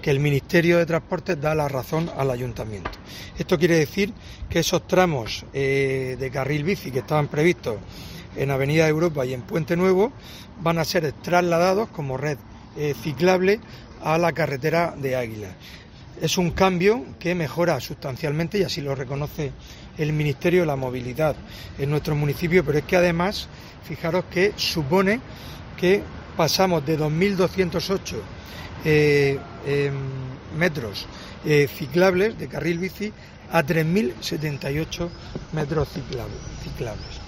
que el Ministerio de Transportes da la razón al Ayuntamiento. Esto quiere decir que esos tramos de carril bici que estaban previstos en Avenida Europa y en Puente Nuevo van a ser trasladados como red ciclable a la carretera de Águilas. Es un cambio que mejora sustancialmente, y así lo reconoce el Ministerio, la movilidad en nuestro municipio, pero es que además, fijaros que supone que pasamos de 2.208 metros ciclables de carril bici a 3.078 metros ciclables.